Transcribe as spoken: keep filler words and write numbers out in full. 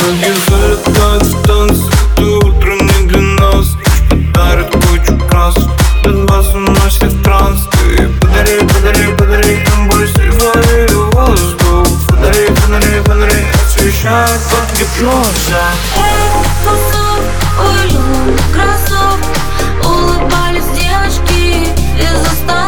Ноги залетают в танцы, это утро не для нас. Ночь подарит кучу красок, этот бас уносит в транс. Ты подари, подари, подари нам боль, срывай воздух. Фонари, фонари, фонари освещают под гипноза. Эй, тусов, ой, кроссов, улыбались девочки из-за стола.